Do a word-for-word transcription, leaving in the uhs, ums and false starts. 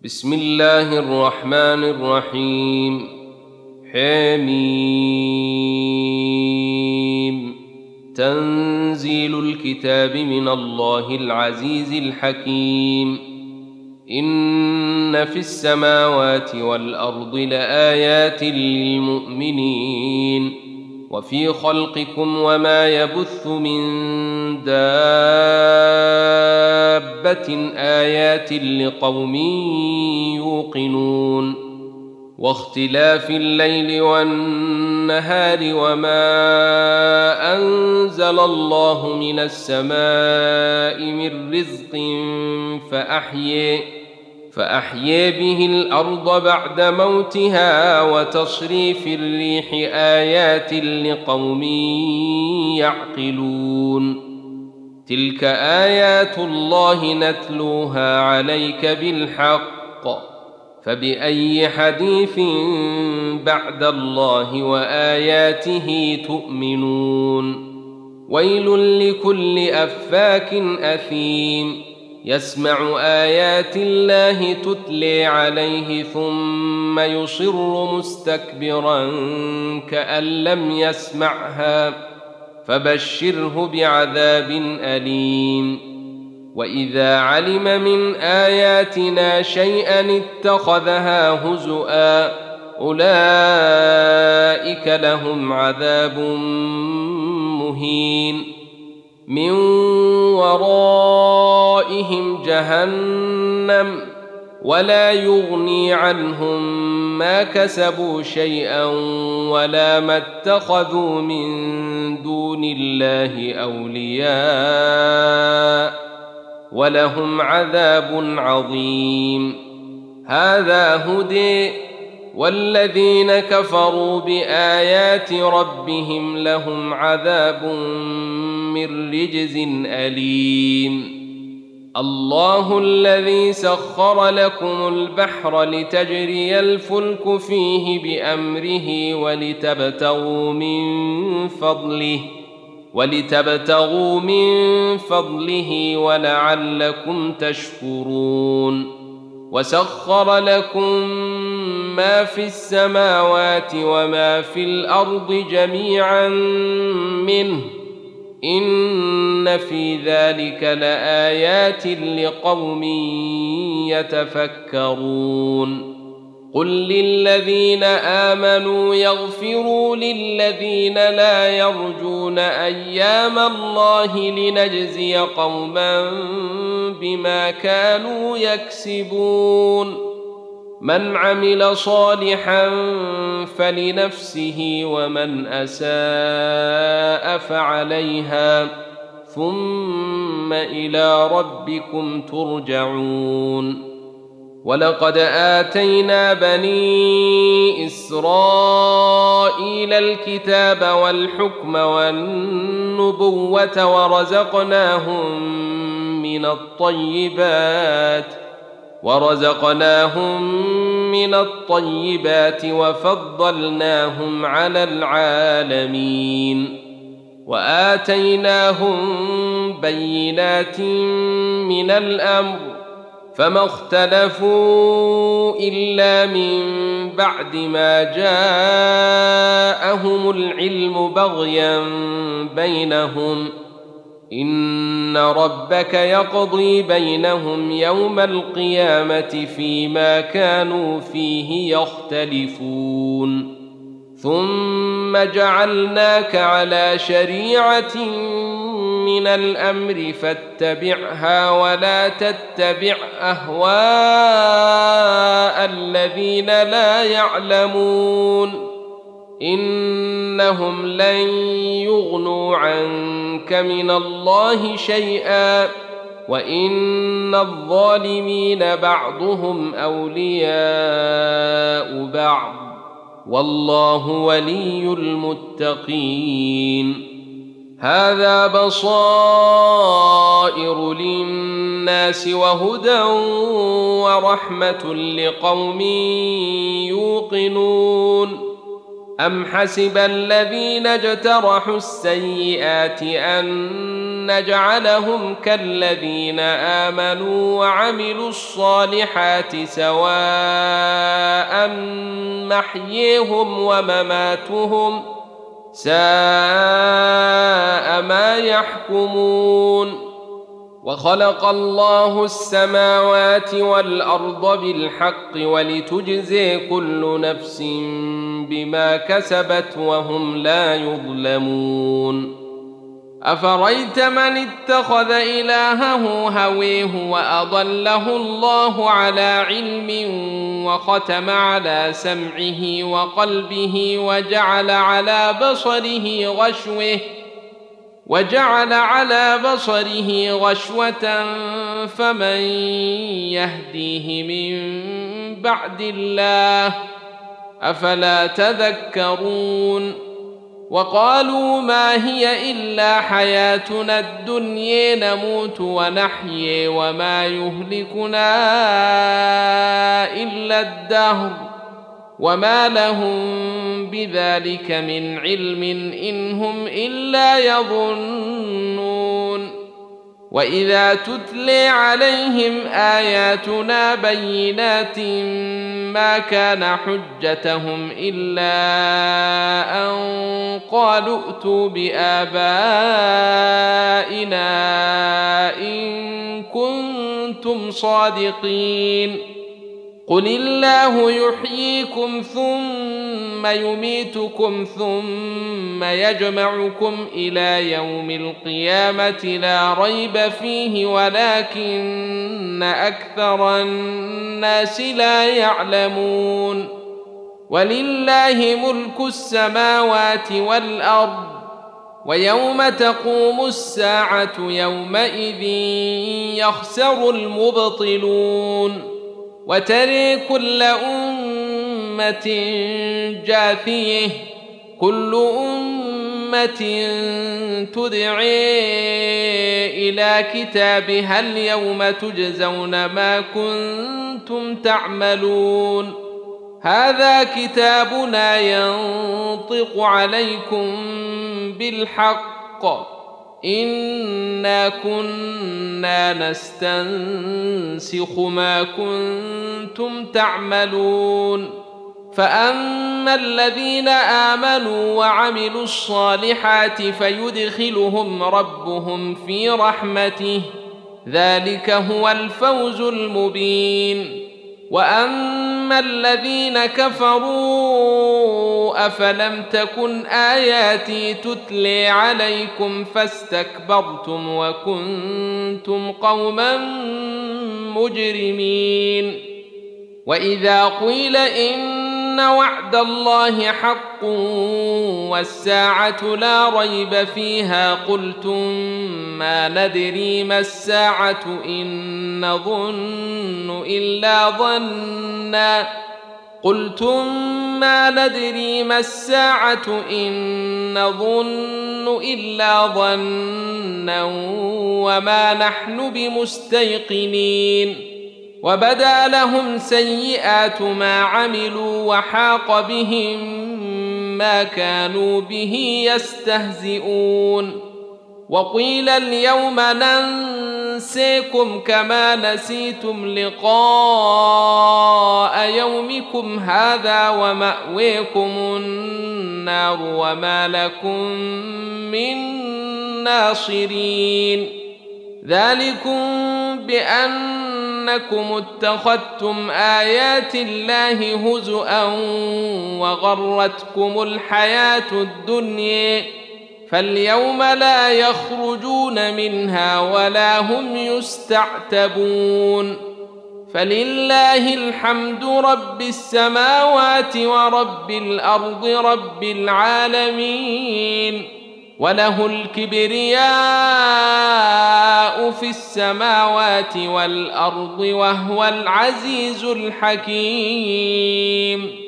بسم الله الرحمن الرحيم. حميم. تنزيل الكتاب من الله العزيز الحكيم. إن في السماوات والأرض لآيات للمؤمنين وفي خلقكم وما يبث من دابة آيات لقوم يوقنون. واختلاف الليل والنهار وما أنزل الله من السماء من رزق فأحيي فأحيي به الأرض بعد موتها وتصريف الريح آيات لقوم يعقلون. تلك آيات الله نتلوها عليك بالحق، فبأي حديث بعد الله وآياته تؤمنون. ويل لكل أفاك أثيم يسمع آيات الله تتلي عليه ثم يصر مستكبرا كأن لم يسمعها، فبشره بعذاب أليم. وإذا علم من آياتنا شيئا اتخذها هزؤا، أولئك لهم عذاب مهين. من ورائهم جهنم ولا يغني عنهم ما كسبوا شيئا ولا ما اتخذوا من دون الله أولياء، ولهم عذاب عظيم. هذا هدى، والذين كفروا بآيات ربهم لهم عذاب من رجز أليم. الله الذي سخر لكم البحر لتجري الفلك فيه بأمره ولتبتغوا من فضله ولتبتغوا من فضله ولعلكم تشكرون. وسخر لكم ما في السماوات وما في الأرض جميعا منه، إن في ذلك لآيات لقوم يتفكرون. قل للذين آمنوا يغفروا للذين لا يرجون أيام الله لنجزي قوما بما كانوا يكسبون. من عمل صالحا فلنفسه ومن أساء فعليها، ثم إلى ربكم ترجعون. ولقد آتينا بني إسرائيل الكتاب والحكم والنبوة ورزقناهم من الطيبات ورزقناهم من الطيبات وفضلناهم على العالمين. وآتيناهم بينات من الأمر، فما اختلفوا إلا من بعد ما جاءهم العلم بغيا بينهم. إن ربك يقضي بينهم يوم القيامة فيما كانوا فيه يختلفون. ثم جعلناك على شريعة من الأمر فاتبعها ولا تتبع أهواء الذين لا يعلمون، إنهم لن يغنوا عنك من الله شيئا، وإن الظالمين بعضهم أولياء بعض، والله ولي المتقين. هذا بصائر للناس وهدى ورحمة لقوم يوقنون. أم حسب الذين اجترحوا السيئات أن نجعلهم كالذين آمنوا وعملوا الصالحات سواء محييهم ومماتهم ساء ما يحكمون. وخلق الله السماوات والأرض بالحق ولتجزي كل نفس بما كسبت وهم لا يظلمون. أفرأيت من اتخذ إلهه هويه وأضله الله على علم وختم على سمعه وقلبه وجعل على بصره غشوة وجعل على بصره غشوة فمن يهديه من بعد الله أفلا تذكرون. وقالوا ما هي إلا حياتنا الدنيا نموت ونحيي وما يهلكنا إلا الدهر وما لهم بذلك من علم إن هم إلا يظنون. وإذا تتلي عليهم آياتنا بينات ما كان حجتهم إلا أن قالوا ائتوا بآبائنا إن كنتم صادقين. قل الله يحييكم ثم يميتكم ثم يجمعكم إلى يوم القيامة لا ريب فيه ولكن أكثر الناس لا يعلمون. ولله ملك السماوات والأرض ويوم تقوم الساعة يومئذ يخسر المبطلون. وترى كل أمة جاثية كل أمة تدعي إلى كتابها اليوم تجزون ما كنتم تعملون هذا كتابنا ينطق عليكم بالحق إنا كنا نستنسخ ما كنتم تعملون. فأما الذين آمنوا وعملوا الصالحات فيدخلهم ربهم في رحمته ذلك هو الفوز المبين. وأما الذين كفروا أفلم تكن آياتي تتلي عليكم فاستكبرتم وكنتم قوما مجرمين. وإذا قيل إن وعد الله حق والساعة لا ريب فيها قلتم ما ندري ما الساعة إن نظن إلا ظنا قلتم ما ندري ما الساعة إن نظن إلا ظنا وما نحن بمستيقنين. وبدا لهم سيئات ما عملوا وحاق بهم ما كانوا به يستهزئون. وقيل اليوم ننسيكم كما نسيتم لقاء يومكم هذا ومأويكم النار وما لكم من ناصرين. ذلكم بأنكم اتخذتم آيات الله هزؤا وغرتكم الحياة الدنيا فاليوم لا يخرجون منها ولا هم يستعتبون. فلله الحمد رب السماوات ورب الأرض رب العالمين وله الكبرياء في السماوات والأرض وهو العزيز الحكيم.